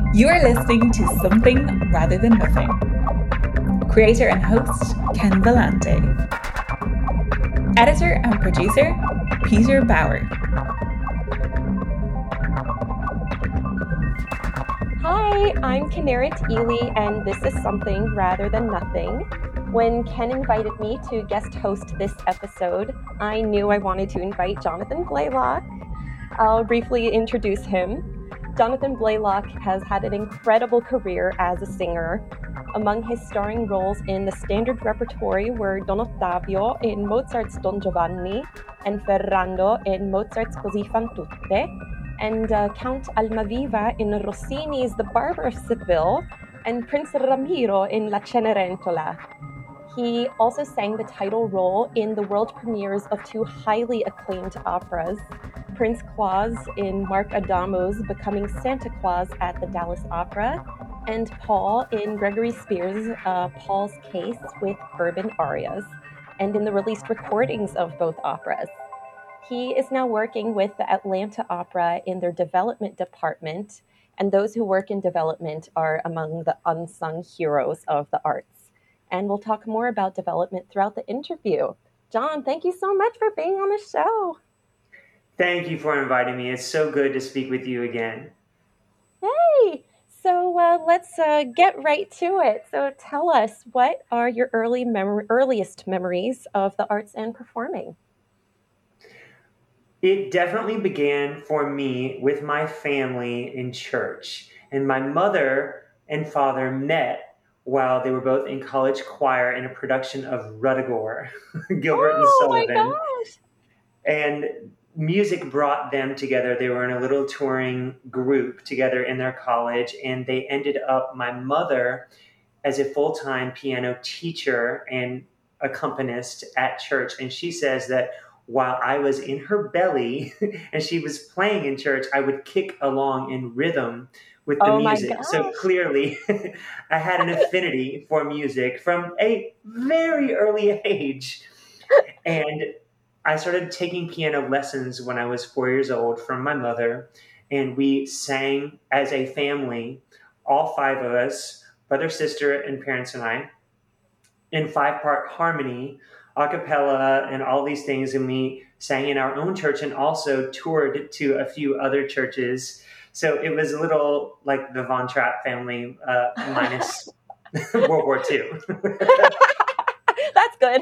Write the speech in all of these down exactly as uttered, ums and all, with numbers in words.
You are listening to Something Rather Than Nothing. Creator and host, Ken Vellante. Editor and producer, Peter Bauer. Hi, I'm Kinneret Ely, and this is Something Rather Than Nothing. When Ken invited me to guest host this episode, I knew I wanted to invite Jonathan Blaylock. I'll briefly introduce him. Jonathan Blaylock has had an incredible career as a singer. Among his starring roles in the standard repertory were Don Ottavio in Mozart's Don Giovanni and Ferrando in Mozart's Così fan tutte, and uh, Count Almaviva in Rossini's The Barber of Seville and Prince Ramiro in La Cenerentola. He also sang the title role in the world premieres of two highly acclaimed operas, Prince Claus in Mark Adamo's Becoming Santa Claus at the Dallas Opera, and Paul in Gregory Spears' uh, Paul's Case with Urban Arias, and in the released recordings of both operas. He is now working with the Atlanta Opera in their development department, and those who work in development are among the unsung heroes of the arts. And we'll talk more about development throughout the interview. John, thank you so much for being on the show. Thank you for inviting me. It's so good to speak with you again. Hey, so uh, let's uh, get right to it. So tell us, what are your early mem- earliest memories of the arts and performing? It definitely began for me with my family in church. And my mother and father met while they were both in college choir in a production of Ruddigore, Gilbert and Oh Sullivan. my gosh! And music brought them together. They were in a little touring group together in their college, and they ended up, my mother, as a full-time piano teacher and accompanist at church. And she says that while I was in her belly and she was playing in church, I would kick along in rhythm with the Oh my music. gosh. So clearly I had an affinity for music from a very early age. And I started taking piano lessons when I was four years old from my mother. And we sang as a family, all five of us, brother, sister, and parents and I, in five-part harmony, a cappella, and all these things. And we sang in our own church and also toured to a few other churches. So it was a little like the Von Trapp family uh, minus World War Two. That's good.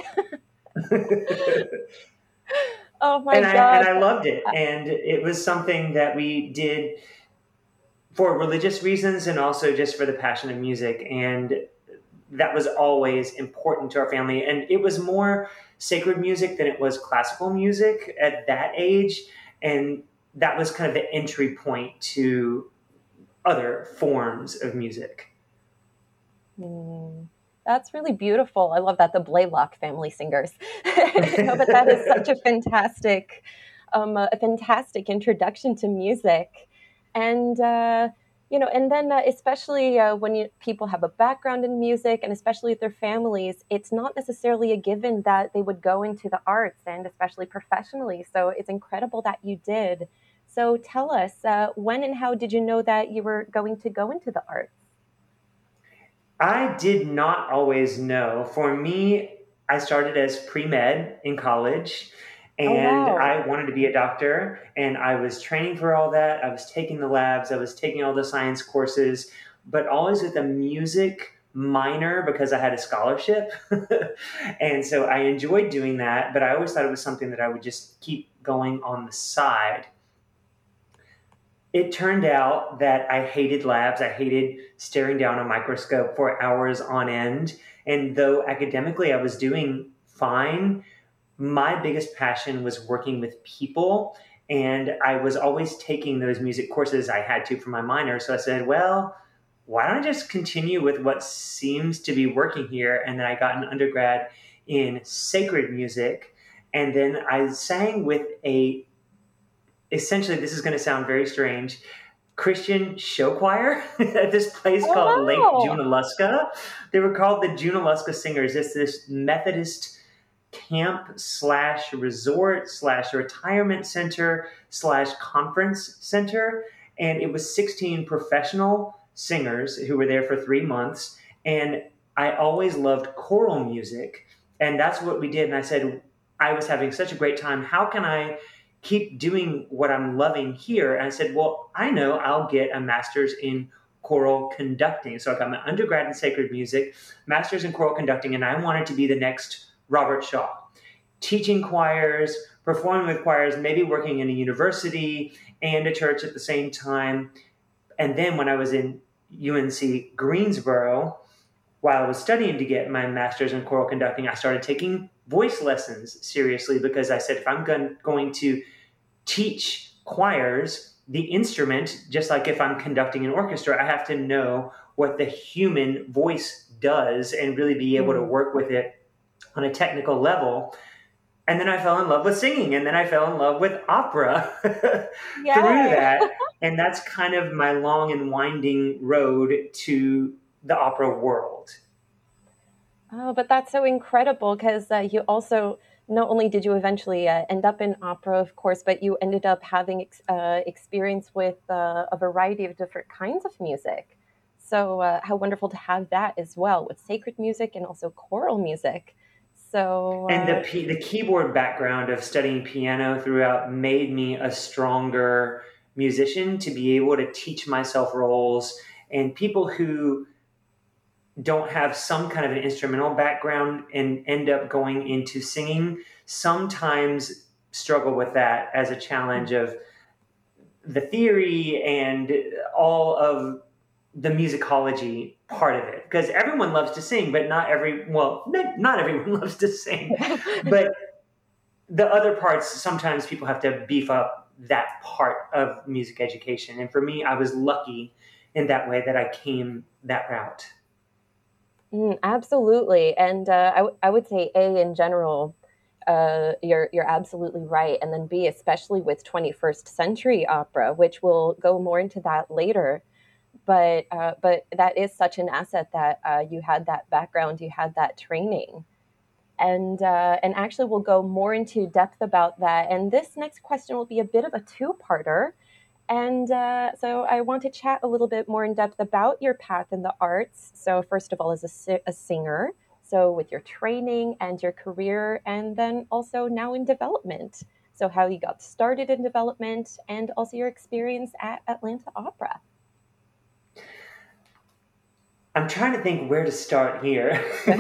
Oh my and God. I, and I loved it. And it was something that we did for religious reasons and also just for the passion of music. And that was always important to our family. And it was more sacred music than it was classical music at that age. And that was kind of the entry point to other forms of music. Mm, that's really beautiful. I love that, the Blaylock family singers. No, but that is such a fantastic, um, a fantastic introduction to music. And, uh, you know, and then uh, especially uh, when you, people have a background in music, and especially with their families, it's not necessarily a given that they would go into the arts, and especially professionally. So it's incredible that you did. So tell us, uh, when and how did you know that you were going to go into the arts? I did not always know. For me, I started as pre-med in college. And Oh, wow. I wanted to be a doctor, and I was training for all that. I was taking the labs, I was taking all the science courses, but always with a music minor because I had a scholarship. And so I enjoyed doing that, but I always thought it was something that I would just keep going on the side. It turned out that I hated labs. I hated staring down a microscope for hours on end. And though academically I was doing fine, my biggest passion was working with people, and I was always taking those music courses I had to for my minor. So I said, well, why don't I just continue with what seems to be working here? And then I got an undergrad in sacred music, and then I sang with a, essentially, this is going to sound very strange, Christian show choir at this place Oh, called wow. Lake Junaluska. They were called the Junaluska Singers. It's this Methodist camp slash resort slash retirement center slash conference center. And it was sixteen professional singers who were there for three months. And I always loved choral music. And that's what we did. And I said, I was having such a great time. How can I keep doing what I'm loving here? And I said, well, I know I'll get a master's in choral conducting. So I got my undergrad in sacred music, master's in choral conducting, and I wanted to be the next Robert Shaw, teaching choirs, performing with choirs, maybe working in a university and a church at the same time. And then when I was in U N C Greensboro, while I was studying to get my master's in choral conducting, I started taking voice lessons seriously, because I said, if I'm going, going to teach choirs the instrument, just like if I'm conducting an orchestra, I have to know what the human voice does and really be able to work with it on a technical level. And then I fell in love with singing, and then I fell in love with opera through that. And that's kind of my long and winding road to the opera world. Oh, but that's so incredible, because uh, you also, not only did you eventually uh, end up in opera, of course, but you ended up having ex- uh, experience with uh, a variety of different kinds of music. So uh, how wonderful to have that as well, with sacred music and also choral music. So, uh, and the p- the keyboard background of studying piano throughout made me a stronger musician to be able to teach myself roles. And people who don't have some kind of an instrumental background and end up going into singing sometimes struggle with that as a challenge of the theory and all of the musicology part of it, because everyone loves to sing, but not every, well, not everyone loves to sing, but the other parts, sometimes people have to beef up that part of music education. And for me, I was lucky in that way that I came that route. Mm, absolutely. And uh, I, w- I would say A, in general, uh, you're you're absolutely right. And then B, especially with twenty-first century opera, which we'll go more into that later. But uh, but that is such an asset that uh, you had that background, you had that training. And uh, and actually, we'll go more into depth about that. And this next question will be a bit of a two-parter. And uh, so I want to chat a little bit more in depth about your path in the arts. So first of all, as a, si- a singer, so with your training and your career, and then also now in development. So how you got started in development, and also your experience at Atlanta Opera. I'm trying to think where to start here.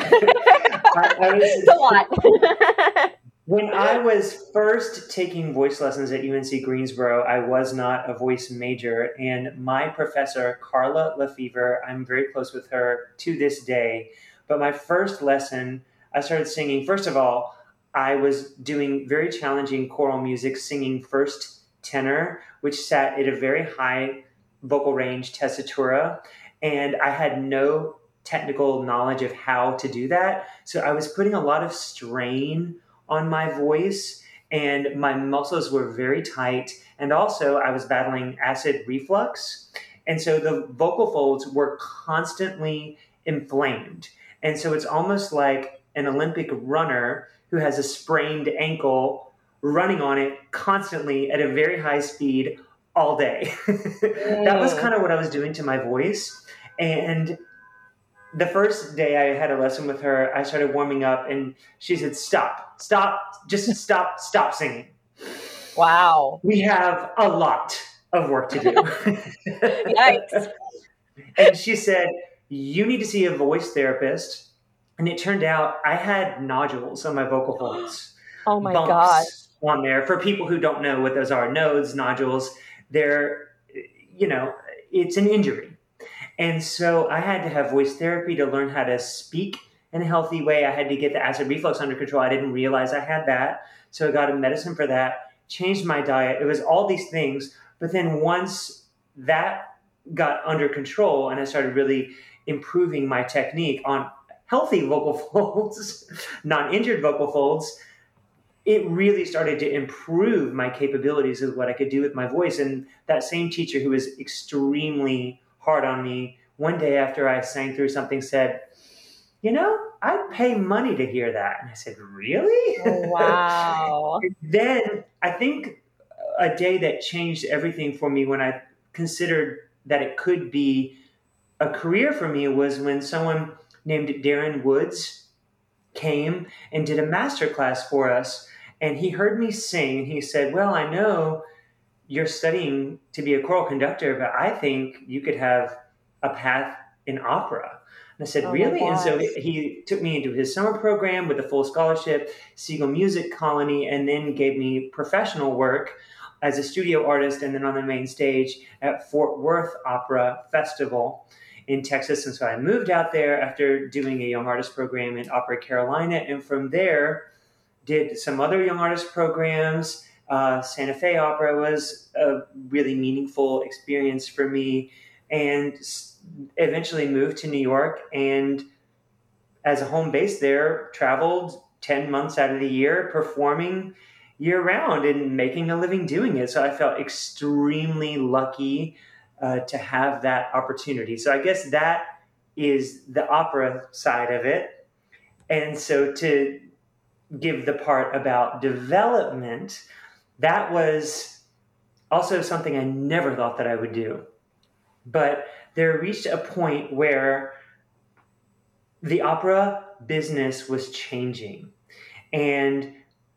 I, I was, it's a lot. When I was first taking voice lessons at U N C Greensboro, I was not a voice major. And my professor, Carla Lefevre, I'm very close with her to this day. But my first lesson, I started singing. First of all, I was doing very challenging choral music, singing first tenor, which sat at a very high vocal range, tessitura. And I had no technical knowledge of how to do that. So I was putting a lot of strain on my voice, and my muscles were very tight. And also I was battling acid reflux. And so the vocal folds were constantly inflamed. And so it's almost like an Olympic runner who has a sprained ankle running on it constantly at a very high speed all day. That was kind of what I was doing to my voice. And the first day I had a lesson with her, I started warming up and she said, stop, stop, just stop, stop singing. Wow. We have a lot of work to do. Yikes. And she said, you need to see a voice therapist. And it turned out I had nodules on my vocal folds. Oh my bumps God. On there. For people who don't know what those are, nodes, nodules, they're, you know, it's an injury. And so I had to have voice therapy to learn how to speak in a healthy way. I had to get the acid reflux under control. I didn't realize I had that. So I got a medicine for that, changed my diet. It was all these things. But then once that got under control and I started really improving my technique on healthy vocal folds, non-injured vocal folds, it really started to improve my capabilities of what I could do with my voice. And that same teacher who was extremely hard on me, one day after I sang through something said, you know, I'd pay money to hear that. And I said, really? Oh, wow. Then I think a day that changed everything for me when I considered that it could be a career for me was when someone named Darren Woods came and did a master class for us. And he heard me sing and he said, well, I know you're studying to be a choral conductor, but I think you could have a path in opera. And I said, Oh my really? And so gosh. he took me into his summer program with a full scholarship, Siegel Music Colony, and then gave me professional work as a studio artist and then on the main stage at Fort Worth Opera Festival in Texas. And so I moved out there after doing a young artist program in Opera Carolina. And from there, did some other young artist programs. Uh, Santa Fe Opera was a really meaningful experience for me, and eventually moved to New York. And as a home base there, traveled ten months out of the year, performing year round and making a living doing it. So I felt extremely lucky uh, to have that opportunity. So I guess that is the opera side of it. And so to give the part about development, that was also something I never thought that I would do. But there reached a point where the opera business was changing, and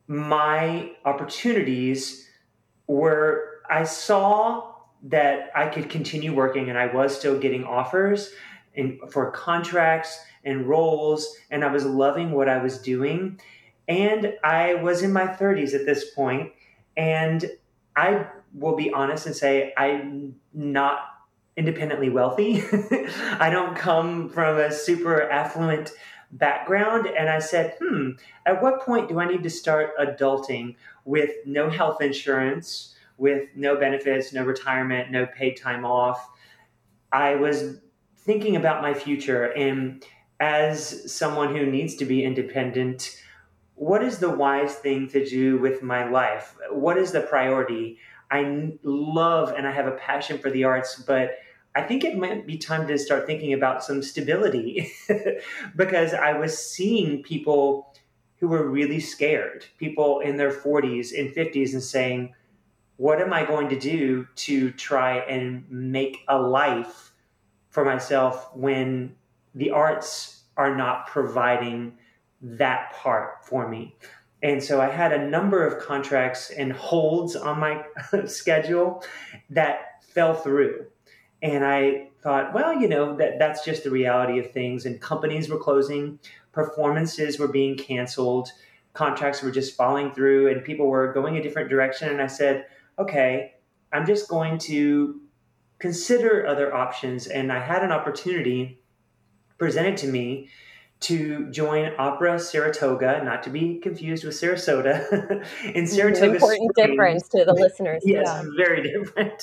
my opportunities were, I saw that I could continue working, and I was still getting offers in, for contracts and roles, and I was loving what I was doing. And I was in my thirties at this point, and I will be honest and say I'm not independently wealthy. I don't come from a super affluent background. And I said, hmm, at what point do I need to start adulting with no health insurance, with no benefits, no retirement, no paid time off? I was thinking about my future. And as someone who needs to be independent, what is the wise thing to do with my life? What is the priority? I love and I have a passion for the arts, but I think it might be time to start thinking about some stability because I was seeing people who were really scared, people in their forties and fifties, and saying, what am I going to do to try and make a life for myself when the arts are not providing that part for me? And so I had a number of contracts and holds on my schedule that fell through. And I thought, well, you know, that that's just the reality of things. And companies were closing, performances were being canceled, contracts were just falling through, and people were going a different direction. And I said, okay, I'm just going to consider other options. And I had an opportunity presented to me to join Opera Saratoga, not to be confused with Sarasota. In Saratoga, An important Springs, difference to the listeners. yes, Yeah. very different.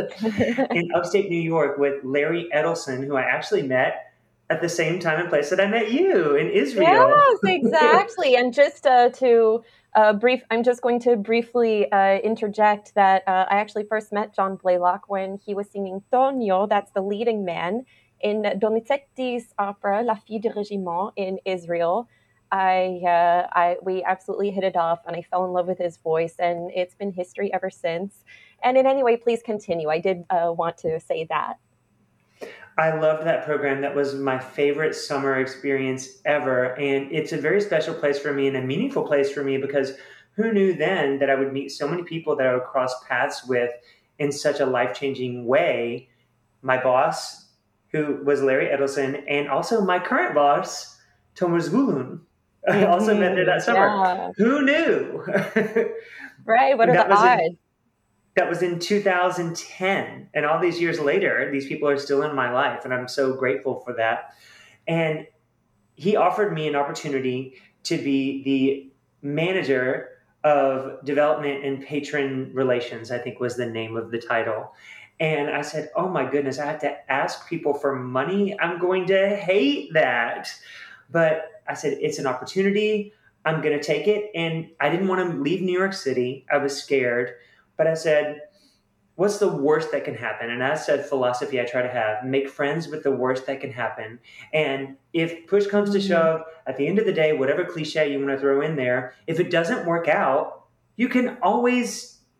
In upstate New York with Larry Edelson, who I actually met at the same time and place that I met you in Israel. Yes, exactly. And just uh, to uh, brief, I'm just going to briefly uh, interject that uh, I actually first met John Blaylock when he was singing Tonio, that's the leading man, in Donizetti's opera La Fille du Régiment in Israel. I, uh, I, we absolutely hit it off, and I fell in love with his voice, and it's been history ever since. And in any way, please continue. I did uh, want to say that. I loved that program. That was my favorite summer experience ever. And it's a very special place for me and a meaningful place for me because who knew then that I would meet so many people that I would cross paths with in such a life-changing way. My boss, who was Larry Edelson, and also my current boss, Tomer Zvulun. I mm-hmm. also met there that summer. Yeah. Who knew? Right. What are that the odds? In, that was in two thousand ten. And all these years later, these people are still in my life. And I'm so grateful for that. And he offered me an opportunity to be the manager of development and patron relations, I think was the name of the title. And I said, oh my goodness, I have to ask people for money. I'm going to hate that. But I said, it's an opportunity. I'm going to take it. And I didn't want to leave New York City. I was scared. But I said, what's the worst that can happen? And that's a philosophy I try to have. Make friends with the worst that can happen. And if push comes to shove, at the end of the day, whatever cliche you want to throw in there, if it doesn't work out, you can always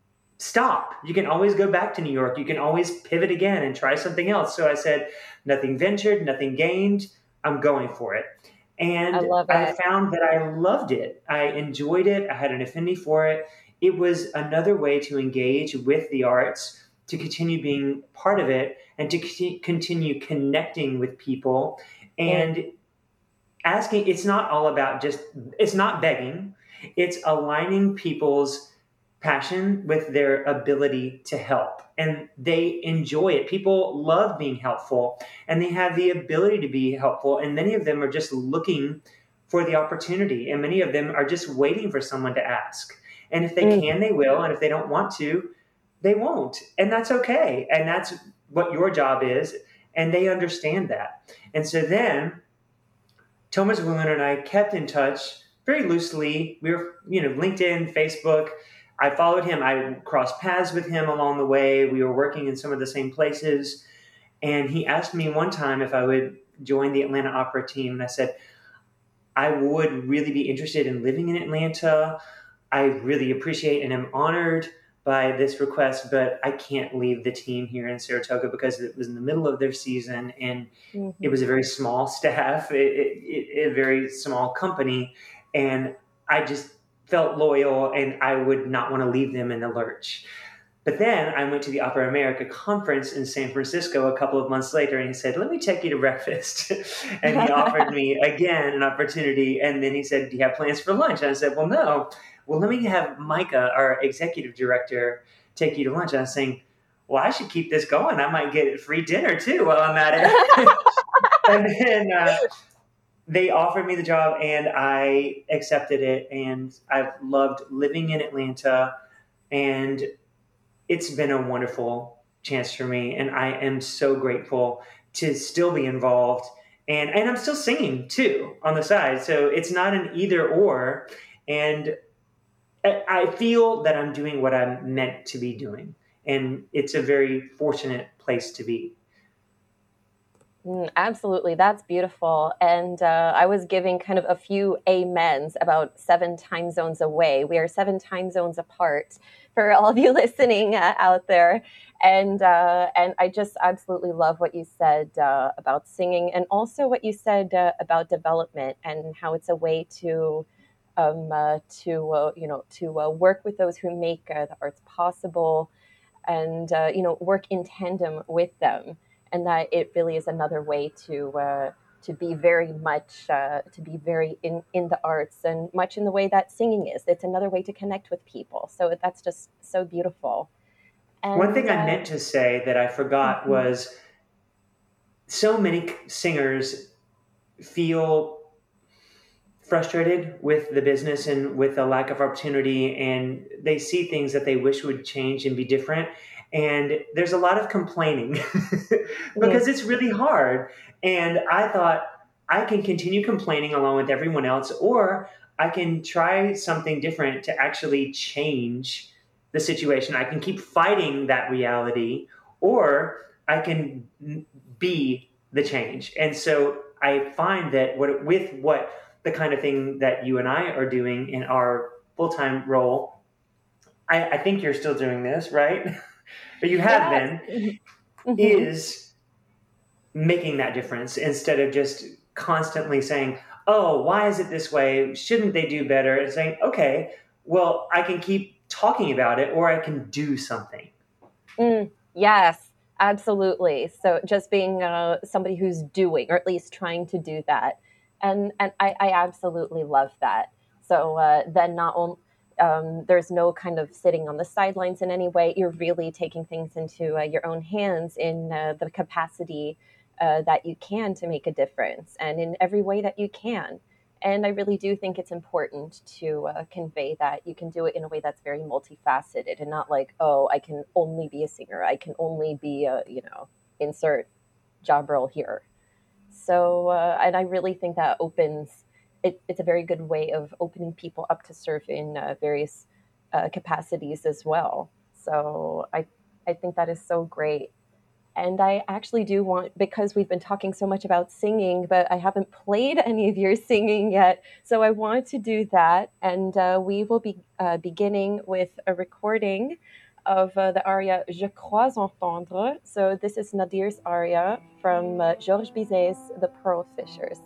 stop. You can always go back to New York. You can always pivot again and try something else. So I said, nothing ventured, nothing gained. I'm going for it. And I love I it. found that I loved it. I enjoyed it. I had an affinity for it. It was another way to engage with the arts, to continue being part of it, and to c- continue connecting with people. And Mm. asking, it's not all about just, it's not begging. It's aligning people's passion with their ability to help. And they enjoy it. People love being helpful, and they have the ability to be helpful. And many of them are just looking for the opportunity. And many of them are just waiting for someone to ask. And if they Mm. can, they will. And if they don't want to, they won't. And that's okay. And that's what your job is. And they understand that. And so then Thomas Woolen and I kept in touch very loosely. We were, you know, LinkedIn, Facebook. I followed him. I crossed paths with him along the way. We were working in some of the same places. And he asked me one time if I would join the Atlanta Opera team. And I said, I would really be interested in living in Atlanta. I really appreciate and am honored by this request, but I can't leave the team here in Saratoga because it was in the middle of their season, and Mhm. it was a very small staff, it, it, it, a very small company, and I just felt loyal, and I would not want to leave them in the lurch. But then I went to the Opera America conference in San Francisco a couple of months later, and he said, let me take you to breakfast. And he offered me again an opportunity. And then he said, do you have plans for lunch? And I said, well, no. Well, let me have Micah, our executive director, take you to lunch. And I was saying, well, I should keep this going. I might get free dinner too while I'm at it. And then uh, they offered me the job, and I accepted it. And I've loved living in Atlanta, and it's been a wonderful chance for me. And I am so grateful to still be involved. And, and I'm still singing too on the side. So it's not an either or. And I feel that I'm doing what I'm meant to be doing. And it's a very fortunate place to be. Mm, absolutely. That's beautiful. And uh, I was giving kind of a few amens about seven time zones away. We are seven time zones apart for all of you listening uh, out there. And uh, and I just absolutely love what you said uh, about singing, and also what you said uh, about development and how it's a way to um, uh, to uh, you know to uh, work with those who make uh, the arts possible, and uh, you know work in tandem with them. And that it really is another way to uh, to be very much uh, to be very in, in the arts, and much in the way that singing is. It's another way to connect with people. So that's just so beautiful. And, One thing uh, I meant to say that I forgot mm-hmm. was so many singers feel frustrated with the business and with the lack of opportunity, and they see things that they wish would change and be different. And there's a lot of complaining because it's really hard. And I thought I can continue complaining along with everyone else, or I can try something different to actually change the situation. I can keep fighting that reality, or I can be the change. And so I find that what, with what the kind of thing that you and I are doing in our full-time role, I, I think you're still doing this, right? Or you have yes. been, mm-hmm. is making that difference instead of just constantly saying, oh, why is it this way? Shouldn't they do better? And saying, okay, well, I can keep talking about it, or I can do something. Mm, yes, absolutely. So just being uh, somebody who's doing, or at least trying to do that. And and I, I absolutely love that. So uh, then not only, um, there's no kind of sitting on the sidelines in any way. You're really taking things into uh, your own hands in uh, the capacity uh, that you can to make a difference, and in every way that you can. And I really do think it's important to uh, convey that you can do it in a way that's very multifaceted, and not like, oh, I can only be a singer. I can only be a, you know, insert job role here. So, uh, and I really think that opens, it, it's a very good way of opening people up to serve in uh, various uh, capacities as well. So I, I think that is so great. And I actually do want, because we've been talking so much about singing, but I haven't played any of your singing yet. So I want to do that. And uh, we will be uh, beginning with a recording of uh, the aria Je crois entendre. So this is Nadir's aria from uh, Georges Bizet's The Pearl Fishers.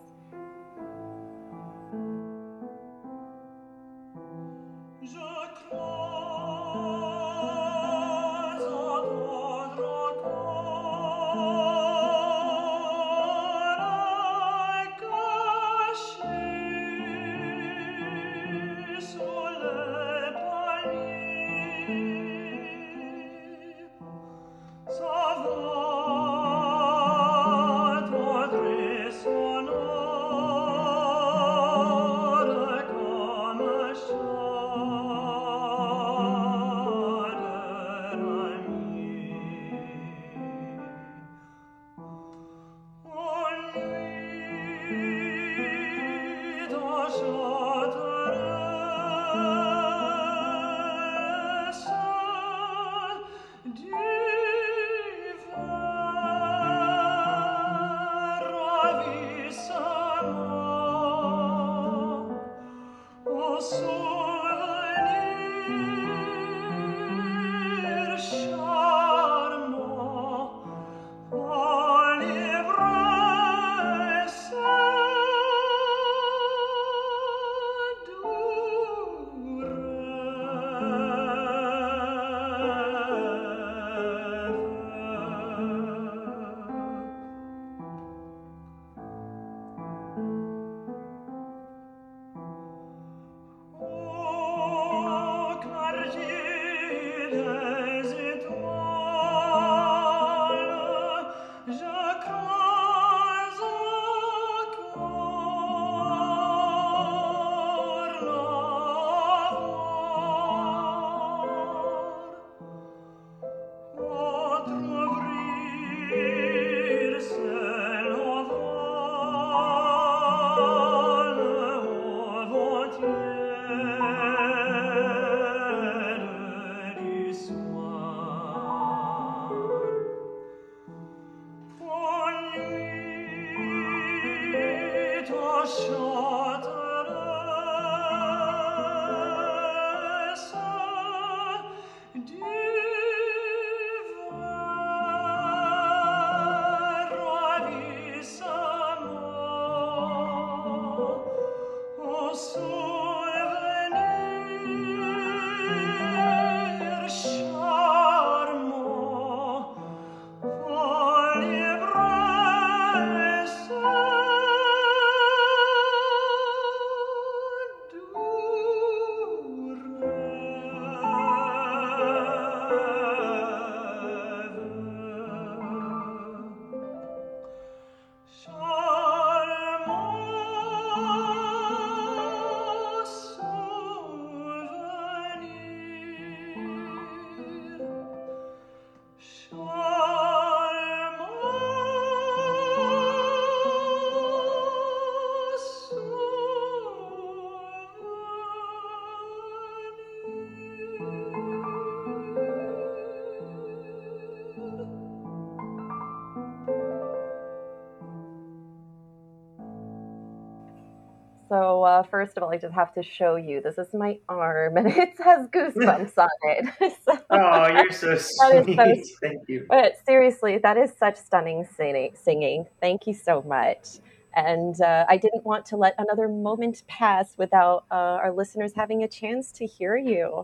So uh, first of all, I just have to show you. This is my arm, and it has goosebumps on it. So, oh, you're so sweet. So, Thank you. But seriously, that is such stunning singing. singing. Thank you so much. And uh, I didn't want to let another moment pass without uh, our listeners having a chance to hear you.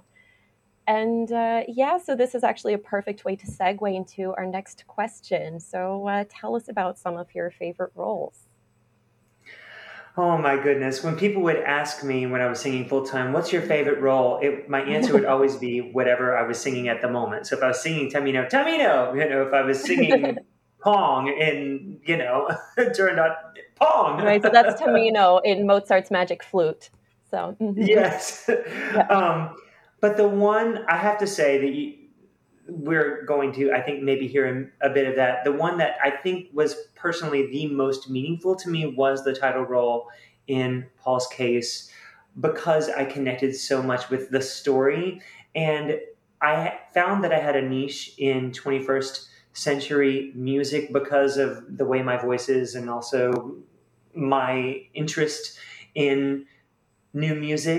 And uh, yeah, so this is actually a perfect way to segue into our next question. So uh, tell us about some of your favorite roles. Oh my goodness. When people would ask me when I was singing full time, what's your favorite role? It, my answer would always be whatever I was singing at the moment. So if I was singing Tamino, Tamino, you know, if I was singing Pong in, you know, it turned out Pong. Right. So that's Tamino in Mozart's Magic Flute. So, mm-hmm. Yes. Yeah. Um, but the one I have to say that you, we're going to, I think, maybe hear a bit of that. The one that I think was personally the most meaningful to me was the title role in Paul's Case, because I connected so much with the story. And I found that I had a niche in twenty-first century music because of the way my voice is, and also my interest in new music.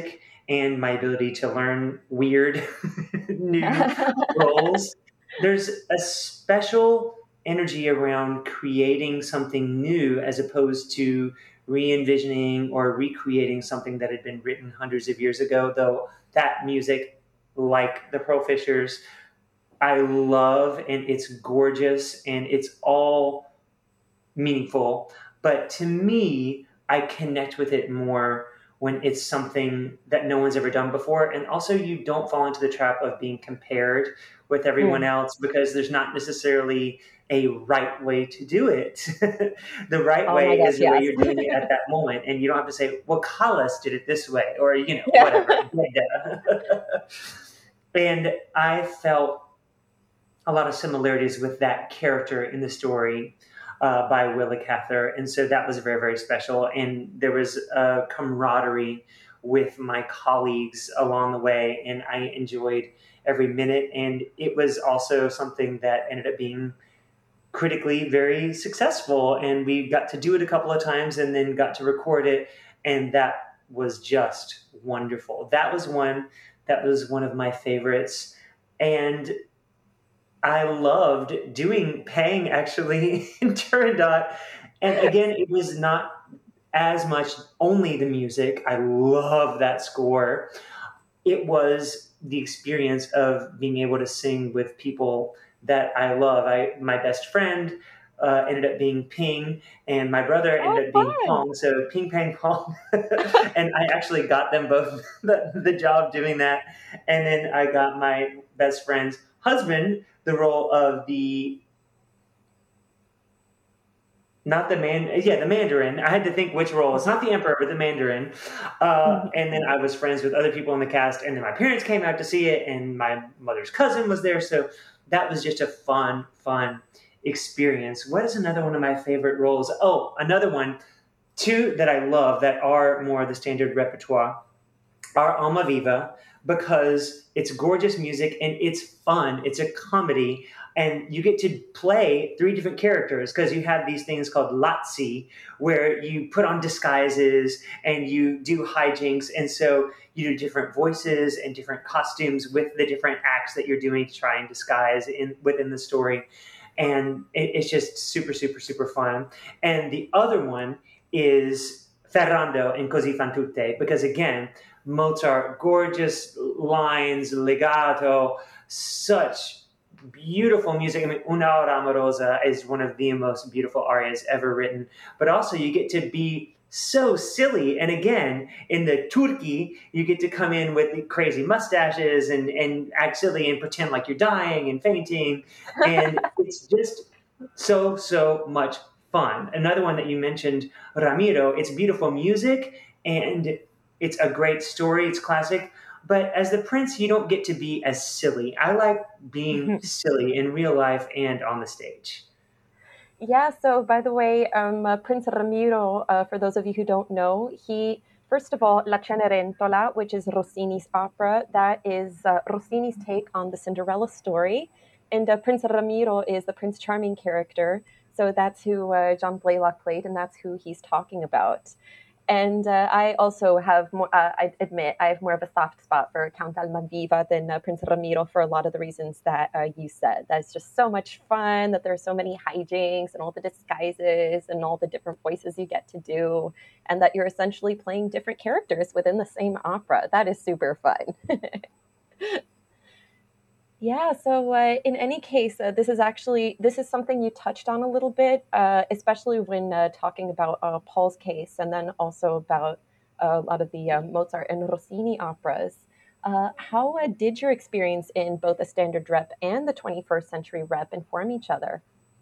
and my ability to learn weird new roles. There's a special energy around creating something new as opposed to re-envisioning or recreating something that had been written hundreds of years ago, though that music, like the Pearl Fishers, I love, and it's gorgeous and it's all meaningful. But to me, I connect with it more when it's something that no one's ever done before. And also, you don't fall into the trap of being compared with everyone Mm. else because there's not necessarily a right way to do it. The right Oh my way gosh, is the way yes. you're doing it at that moment. And you don't have to say, well, Callas did it this way, or, you know, Yeah. whatever. And I felt a lot of similarities with that character in the story uh, by Willa Cather. And so that was very, very special. And there was a camaraderie with my colleagues along the way, and I enjoyed every minute. And it was also something that ended up being critically very successful. And we got to do it a couple of times and then got to record it. And that was just wonderful. That was one that was one of my favorites. And I loved doing Pang actually in Turandot. And again, it was not as much only the music. I love that score. It was the experience of being able to sing with people that I love. I my best friend uh, ended up being Ping, and my brother ended Oh, up being fun. Pong. So Ping Pang Pong, and I actually got them both the, the job doing that. And then I got my best friend's husband the role of the not the man, yeah, the Mandarin. I had to think which role. It's not the Emperor, but the Mandarin. Uh, and then I was friends with other people in the cast, and then my parents came out to see it, and my mother's cousin was there. So that was just a fun, fun experience. What is another one of my favorite roles? Oh, another one, two that I love that are more the standard repertoire are Almaviva, because it's gorgeous music and it's fun. It's a comedy. And you get to play three different characters because you have these things called Lazzi, where you put on disguises and you do hijinks. And so you do different voices and different costumes with the different acts that you're doing to try and disguise in within the story. And it, it's just super, super, super fun. And the other one is Ferrando in Così fan tutte, because again, Mozart, gorgeous lines, legato, such beautiful music. I mean, Una Ora Amorosa is one of the most beautiful arias ever written. But also you get to be so silly. And again, in the Turki, you get to come in with crazy mustaches and, and act silly and pretend like you're dying and fainting. And it's just so, so much fun. Another one that you mentioned, Ramiro, it's beautiful music and it's a great story. It's classic. But as the prince, you don't get to be as silly. I like being silly in real life and on the stage. Yeah, so by the way, um, uh, Prince Ramiro, uh, for those of you who don't know, he, first of all, La Cenerentola, which is Rossini's opera, that is uh, Rossini's take on the Cinderella story. And uh, Prince Ramiro is the Prince Charming character. So that's who uh, John Blaylock played, and that's who he's talking about. And uh, I also have more, uh, I admit, I have more of a soft spot for Count Almaviva than uh, Prince Ramiro for a lot of the reasons that uh, you said. That's just so much fun, that there are so many hijinks and all the disguises and all the different voices you get to do, and that you're essentially playing different characters within the same opera. That is super fun. Yeah, so uh, in any case, uh, this is actually, this is something you touched on a little bit, uh, especially when uh, talking about uh, Paul's case, and then also about uh, a lot of the uh, Mozart and Rossini operas. Uh, how uh, did your experience in both the standard rep and the twenty-first century rep inform each other?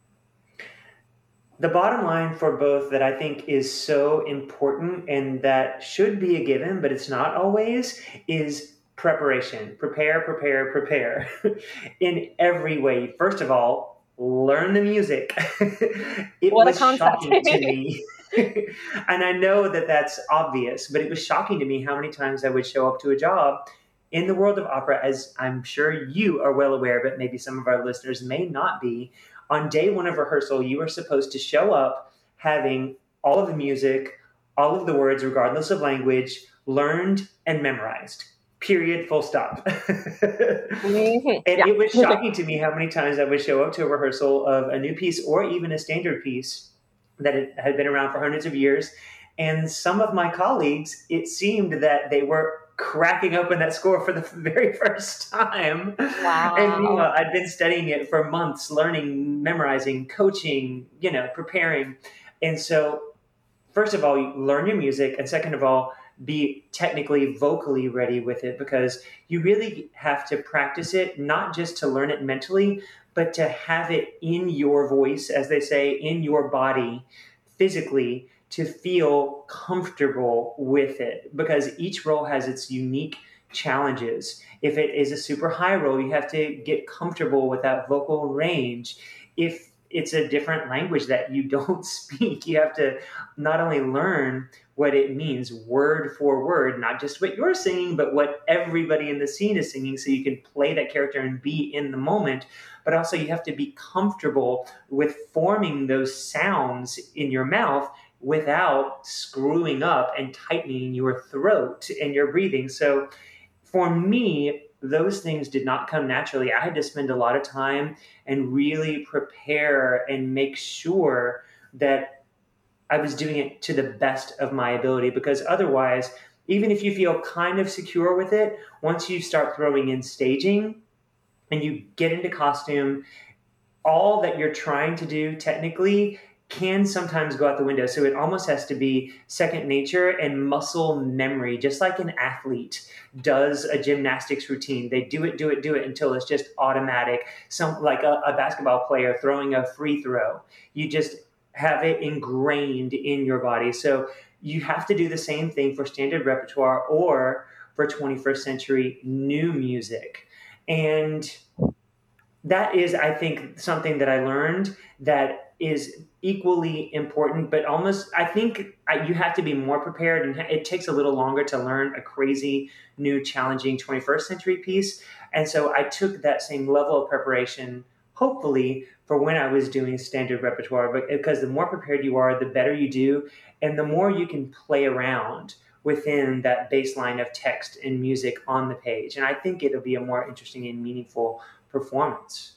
The bottom line for both that I think is so important and that should be a given, but it's not always, is preparation. Prepare, prepare, prepare in every way. First of all, learn the music. It What a was concept. shocking to me. And I know that that's obvious, but it was shocking to me how many times I would show up to a job in the world of opera, as I'm sure you are well aware, but maybe some of our listeners may not be. On day one of rehearsal, you are supposed to show up having all of the music, all of the words, regardless of language, learned and memorized. Period, full stop. Mm-hmm. And Yeah. it was shocking to me how many times I would show up to a rehearsal of a new piece or even a standard piece that had been around for hundreds of years. And some of my colleagues, it seemed that they were cracking open that score for the very first time. Wow. And meanwhile, I'd been studying it for months, learning, memorizing, coaching, you know, preparing. And so, first of all, you learn your music. And second of all, be technically, vocally ready with it, because you really have to practice it, not just to learn it mentally, but to have it in your voice, as they say, in your body, physically, to feel comfortable with it, because each role has its unique challenges. If it is a super high role, you have to get comfortable with that vocal range. If it's a different language that you don't speak, you have to not only learn what it means word for word, not just what you're singing, but what everybody in the scene is singing, so you can play that character and be in the moment. But also you have to be comfortable with forming those sounds in your mouth without screwing up and tightening your throat and your breathing. So for me, those things did not come naturally. I had to spend a lot of time and really prepare and make sure that I was doing it to the best of my ability, because otherwise, even if you feel kind of secure with it, once you start throwing in staging and you get into costume, all that you're trying to do technically can sometimes go out the window. So it almost has to be second nature and muscle memory, just like an athlete does a gymnastics routine. They do it, do it, do it until it's just automatic. Some like a, a basketball player throwing a free throw. You just have it ingrained in your body. So you have to do the same thing for standard repertoire or for twenty-first century new music. And that is, I think, something that I learned that is equally important, but almost, I think I, you have to be more prepared, and it takes a little longer to learn a crazy, new, challenging twenty-first century piece. And so I took that same level of preparation, hopefully, for when I was doing standard repertoire, but because the more prepared you are, the better you do, and the more you can play around within that baseline of text and music on the page. And I think it'll be a more interesting and meaningful performance.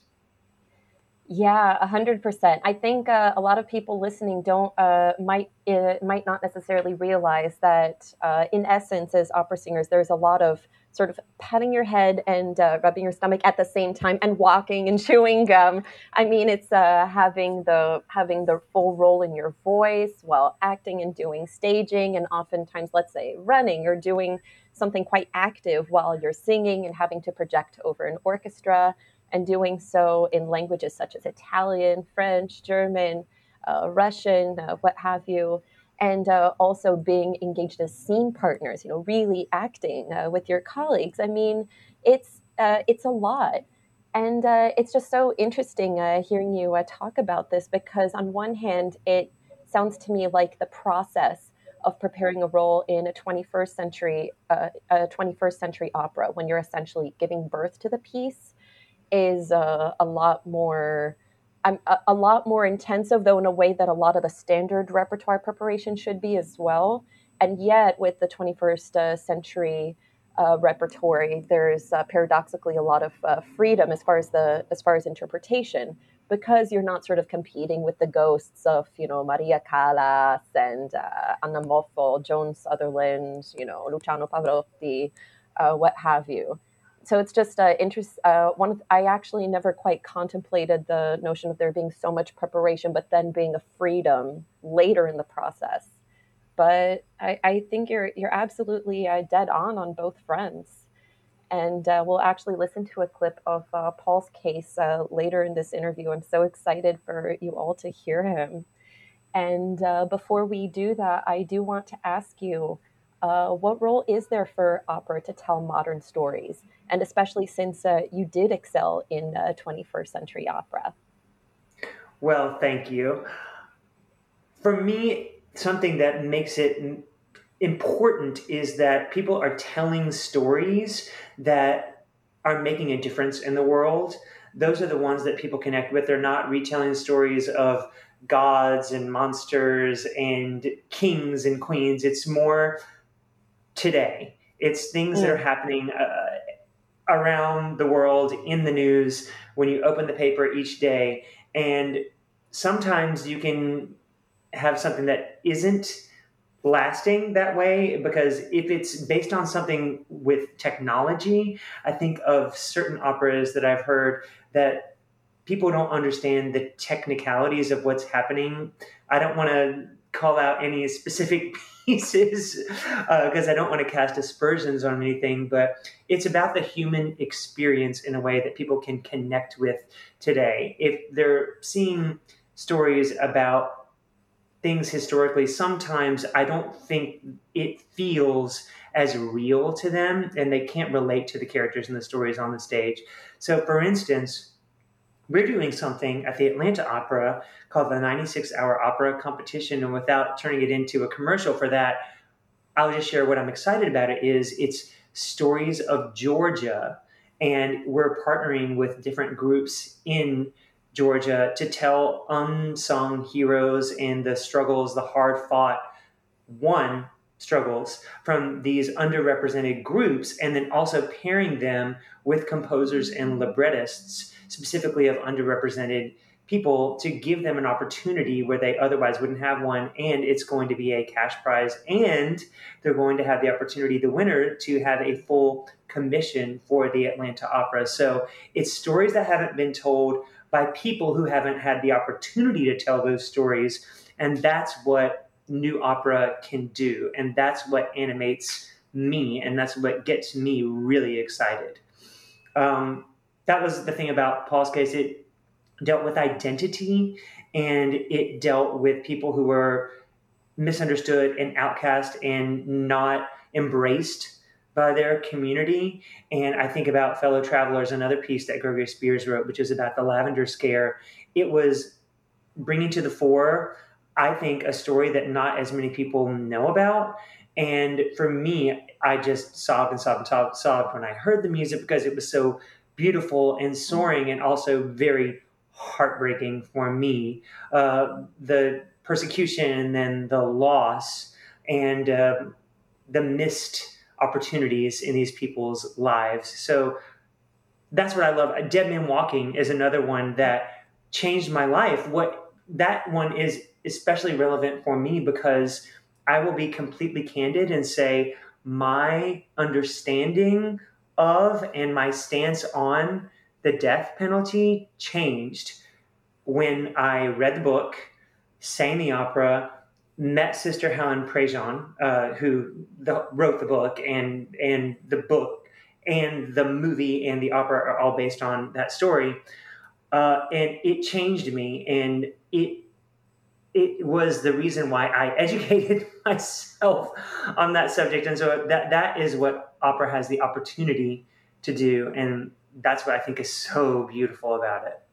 Yeah, a hundred percent. I think uh, a lot of people listening don't uh, might uh, might not necessarily realize that uh, in essence, as opera singers, there's a lot of sort of patting your head and uh, rubbing your stomach at the same time, and walking and chewing gum. I mean, it's uh, having the having the full role in your voice while acting and doing staging, and oftentimes, let's say, running or doing something quite active while you're singing and having to project over an orchestra, and doing so in languages such as Italian, French, German, uh, Russian, uh, what have you. And uh, also being engaged as scene partners, you know, really acting uh, with your colleagues. I mean, it's uh, it's a lot. And uh, it's just so interesting uh, hearing you uh, talk about this, because on one hand, it sounds to me like the process of preparing a role in a twenty-first century, uh, a twenty-first century opera, when you're essentially giving birth to the piece, is uh, a lot more... Um, a, a lot more intensive, though, in a way that a lot of the standard repertoire preparation should be as well. And yet, with the twenty-first uh, century uh, repertory, there's uh, paradoxically a lot of uh, freedom as far as the as far as interpretation, because you're not sort of competing with the ghosts of, you know, Maria Callas and uh, Anna Moffo, Joan Sutherland, you know, Luciano Pavarotti, uh, what have you. So it's just uh, interest. Uh, one, of, I actually never quite contemplated the notion of there being so much preparation, but then being a freedom later in the process. But I, I think you're you're absolutely uh, dead on on both fronts. And uh, we'll actually listen to a clip of uh, Paul's case uh, later in this interview. I'm so excited for you all to hear him. And uh, before we do that, I do want to ask you, uh, what role is there for opera to tell modern stories? And especially since uh, you did excel in uh, twenty-first century opera. Well, thank you. For me, something that makes it important is that people are telling stories that are making a difference in the world. Those are the ones that people connect with. They're not retelling stories of gods and monsters and kings and queens. It's more today. It's things mm. that are happening uh, around the world in the news when you open the paper each day. And sometimes you can have something that isn't lasting that way, because if it's based on something with technology, I think of certain operas that I've heard that people don't understand the technicalities of what's happening. I don't want to call out any specific pieces because uh, I don't want to cast aspersions on anything, but it's about the human experience in a way that people can connect with today. If they're seeing stories about things historically, sometimes I don't think it feels as real to them, and they can't relate to the characters and the stories on the stage. So, for instance, we're doing something at the Atlanta Opera called the ninety-six hour Opera Competition, and without turning it into a commercial for that, I'll just share what I'm excited about it is it's Stories of Georgia, and we're partnering with different groups in Georgia to tell unsung heroes and the struggles, the hard-fought won struggles from these underrepresented groups, and then also pairing them with composers and librettists, specifically of underrepresented people, to give them an opportunity where they otherwise wouldn't have one. And it's going to be a cash prize, and they're going to have the opportunity, the winner, to have a full commission for the Atlanta Opera. So it's stories that haven't been told by people who haven't had the opportunity to tell those stories. And that's what new opera can do. And that's what animates me. And that's what gets me really excited. Um, that was the thing about Paul's case. It dealt with identity, and it dealt with people who were misunderstood and outcast and not embraced by their community. And I think about Fellow Travelers, another piece that Gregory Spears wrote, which is about the Lavender Scare. It was bringing to the fore, I think, a story that not as many people know about. And for me, I just sobbed and sobbed and sobbed, sobbed when I heard the music, because it was so beautiful and soaring, and also very heartbreaking for me. Uh, the persecution and then the loss and uh, the missed opportunities in these people's lives. So that's what I love. Dead Man Walking is another one that changed my life. What that one is especially relevant for me, because I will be completely candid and say my understanding of and my stance on the death penalty changed when I read the book, sang the opera, met Sister Helen Prejean, uh, who the, wrote the book, and and the book and the movie and the opera are all based on that story. Uh, and it changed me, and it it was the reason why I educated myself on that subject. And so that that is what opera has the opportunity to do, and that's what I think is so beautiful about it.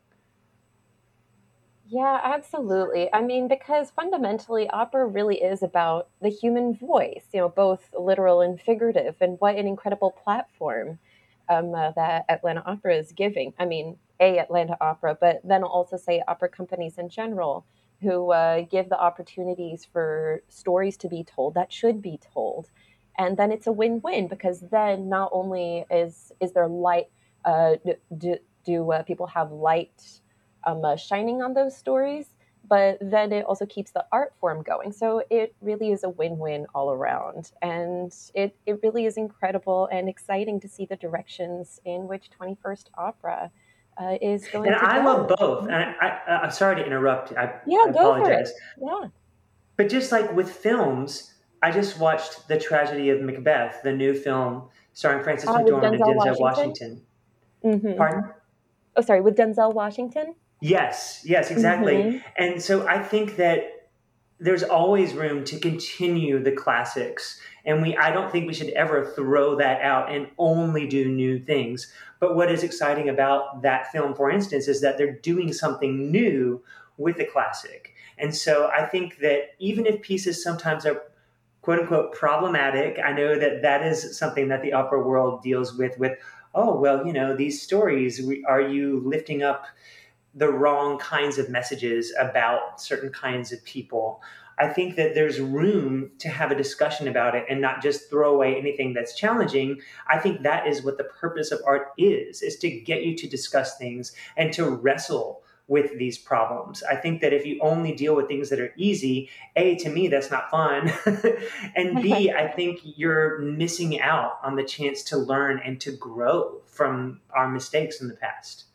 Yeah, absolutely. I mean, because fundamentally, opera really is about the human voice, you know, both literal and figurative, and what an incredible platform um, uh, that Atlanta Opera is giving. I mean, a Atlanta Opera, but then I'll also say opera companies in general, who uh, give the opportunities for stories to be told that should be told. And then it's a win-win, because then not only is is there light, uh, do, do uh, people have light um, uh, shining on those stories, but then it also keeps the art form going. So it really is a win-win all around. And it, it really is incredible and exciting to see the directions in which twenty-first Opera uh, is going and to I go. love both. And I, I, I'm sorry to interrupt. I, yeah, I go apologize. for it. Yeah. But just like with films, I just watched The Tragedy of Macbeth, the new film starring Frances Uh, with McDormand and Denzel Denzel Washington? Washington. Mm-hmm. Pardon? Oh, sorry, with Denzel Washington? Yes, yes, exactly. Mm-hmm. And so I think that there's always room to continue the classics. And we, I don't think we should ever throw that out and only do new things. But what is exciting about that film, for instance, is that they're doing something new with the classic. And so I think that even if pieces sometimes are quote unquote problematic, I know that that is something that the opera world deals with, with, oh, well, you know, these stories, are you lifting up the wrong kinds of messages about certain kinds of people. I think that there's room to have a discussion about it and not just throw away anything that's challenging. I think that is what the purpose of art is, is to get you to discuss things and to wrestle with these problems. I think that if you only deal with things that are easy, A, to me, that's not fun. And B, I think you're missing out on the chance to learn and to grow from our mistakes in the past.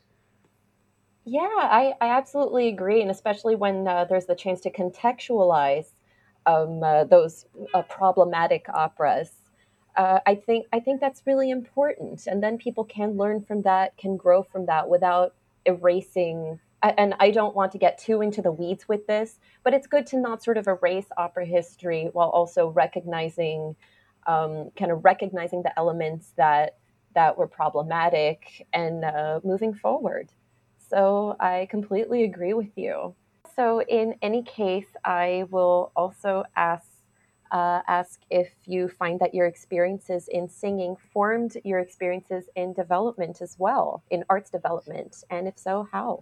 Yeah, I, I absolutely agree. And especially when uh, there's the chance to contextualize um, uh, those uh, problematic operas. Uh, I think I think that's really important. And then people can learn from that, can grow from that without erasing. And I don't want to get too into the weeds with this, but it's good to not sort of erase opera history while also recognizing, um, kind of recognizing the elements that that were problematic and uh, moving forward. So I completely agree with you. So in any case, I will also ask uh, ask if you find that your experiences in singing formed your experiences in development as well, in arts development, and if so, how?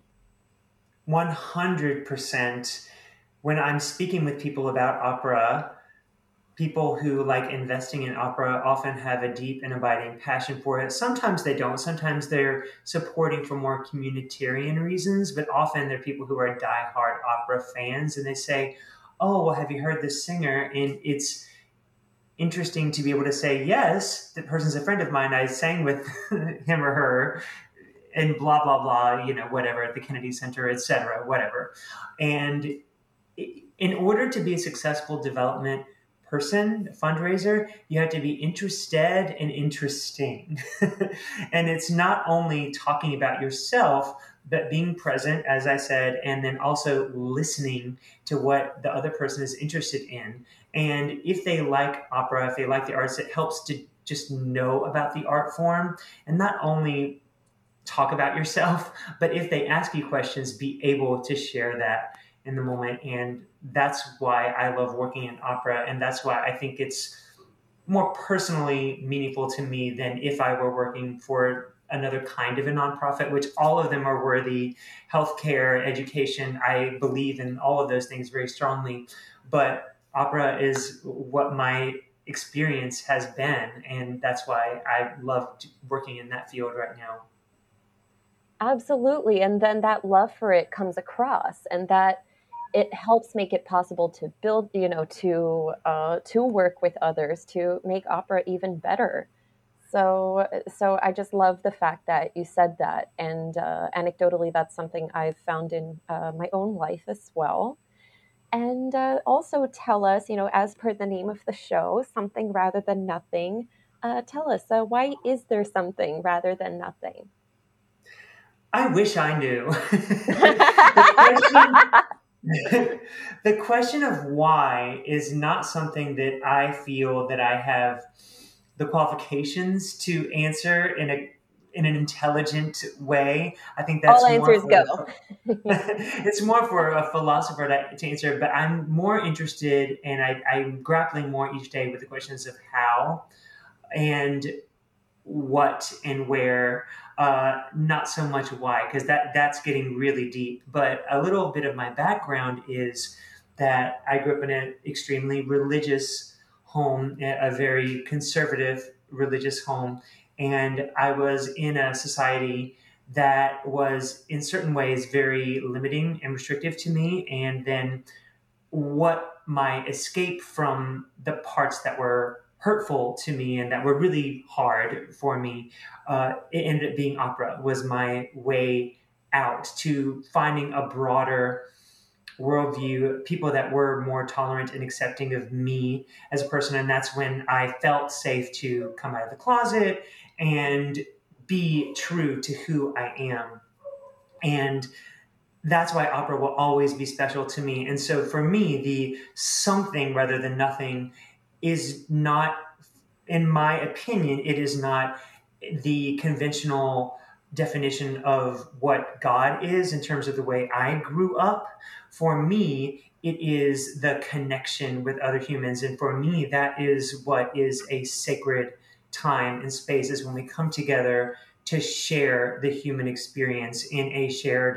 one hundred percent. When I'm speaking with people about opera, people who like investing in opera often have a deep and abiding passion for it. Sometimes they don't. Sometimes they're supporting for more communitarian reasons, but often they're people who are diehard opera fans, and they say, oh, well, have you heard this singer? And it's interesting to be able to say, yes, the person's a friend of mine. I sang with him or her and blah, blah, blah, you know, whatever, at the Kennedy Center, et cetera, whatever. And in order to be a successful development person, fundraiser, you have to be interested and interesting. And it's not only talking about yourself, but being present, as I said, and then also listening to what the other person is interested in. And if they like opera, if they like the arts, it helps to just know about the art form and not only talk about yourself, but if they ask you questions, be able to share that in the moment. And that's why I love working in opera. And that's why I think it's more personally meaningful to me than if I were working for another kind of a nonprofit, which all of them are worthy. Healthcare, education, I believe in all of those things very strongly. But opera is what my experience has been. And that's why I love working in that field right now. Absolutely. And then that love for it comes across, and that it helps make it possible to build, you know, to uh, to work with others, to make opera even better. So, so I just love the fact that you said that. And uh, anecdotally, that's something I've found in uh, my own life as well. And uh, also tell us, you know, as per the name of the show, something rather than nothing. Uh, tell us, uh, why is there something rather than nothing? I wish I knew. the, question, the question of why is not something that I feel that I have the qualifications to answer in a in an intelligent way. I think that's all answers more go. It's more for a philosopher to, to answer, but I'm more interested, and I, I'm grappling more each day with the questions of how and what and where. Uh, not so much why, because that, that's getting really deep. But a little bit of my background is that I grew up in an extremely religious home, a very conservative religious home. And I was in a society that was in certain ways very limiting and restrictive to me. And then what my escape from the parts that were hurtful to me and that were really hard for me, uh, it ended up being opera was my way out to finding a broader worldview, people that were more tolerant and accepting of me as a person. And that's when I felt safe to come out of the closet and be true to who I am. And that's why opera will always be special to me. And so for me, the something rather than nothing is not, in my opinion, it is not the conventional definition of what God is in terms of the way I grew up. For me, it is the connection with other humans. And for me, that is what is a sacred time and space, is when we come together to share the human experience in a shared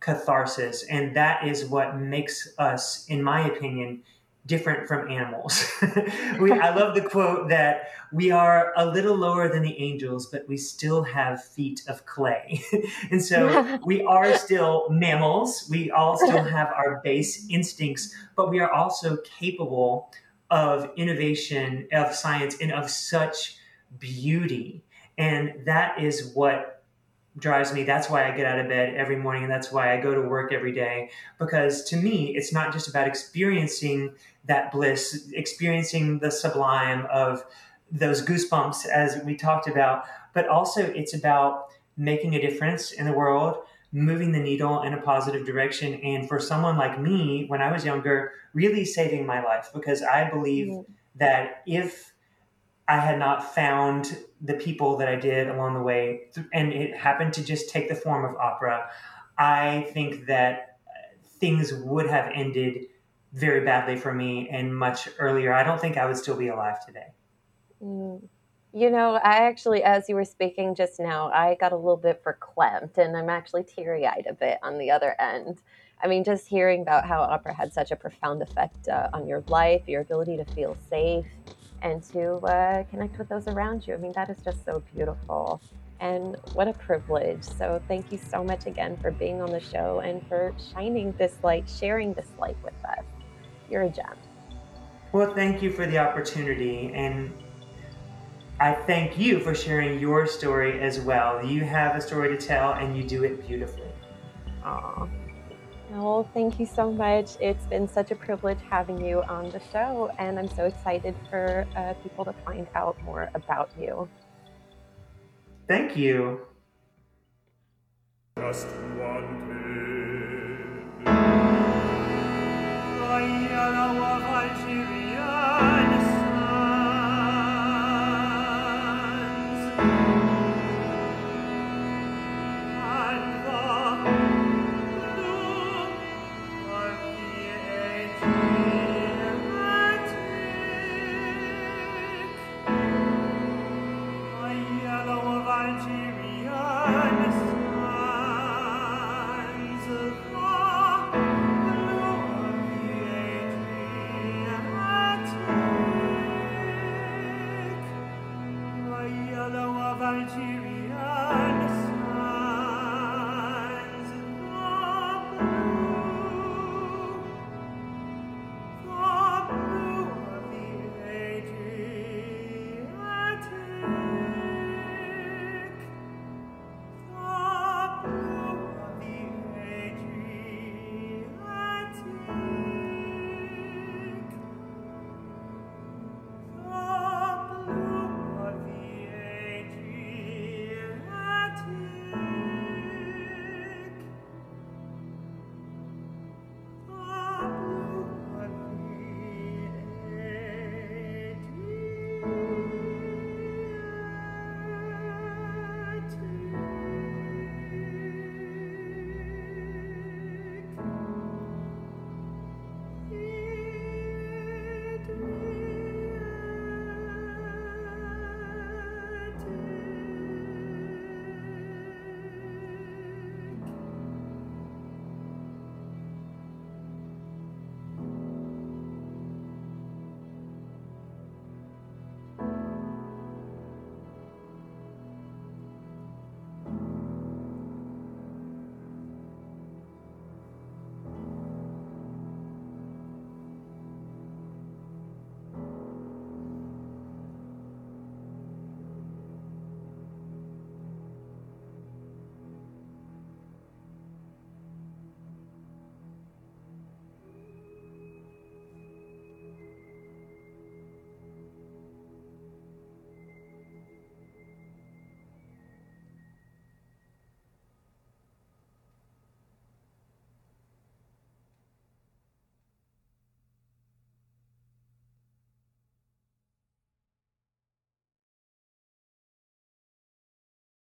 catharsis. And that is what makes us, in my opinion, different from animals. we, I love the quote that we are a little lower than the angels, but we still have feet of clay. And so we are still mammals. We all still have our base instincts, but we are also capable of innovation, of science, and of such beauty. And that is what drives me. That's why I get out of bed every morning. And that's why I go to work every day. Because to me, it's not just about experiencing that bliss, experiencing the sublime of those goosebumps, as we talked about, but also it's about making a difference in the world, moving the needle in a positive direction. And for someone like me, when I was younger, really saving my life, because I believe mm-hmm. that if I had not found the people that I did along the way, and it happened to just take the form of opera, I think that things would have ended very badly for me and much earlier. I don't think I would still be alive today. Mm. You know, I actually, as you were speaking just now, I got a little bit verklempt, and I'm actually teary-eyed a bit on the other end. I mean, just hearing about how opera had such a profound effect uh, on your life, your ability to feel safe, and to uh, connect with those around you. I mean, that is just so beautiful. And what a privilege. So thank you so much again for being on the show and for shining this light, sharing this light with us. You're a gem. Well, thank you for the opportunity. And I thank you for sharing your story as well. You have a story to tell and you do it beautifully. Aw. Well, thank you so much. It's been such a privilege having you on the show, and I'm so excited for uh, people to find out more about you. Thank you. Just one